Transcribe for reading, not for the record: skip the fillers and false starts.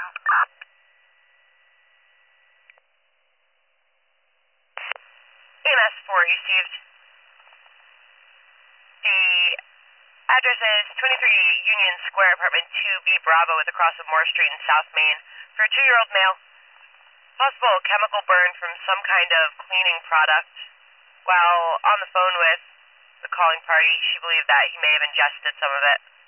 EMS 4 received. The address is 23 Union Square, apartment 2B Bravo at the cross of Moore Street in South Main for a 2-year-old male. Possible chemical burn from some kind of cleaning product. While on the phone with the calling party, she believed that he may have ingested some of it.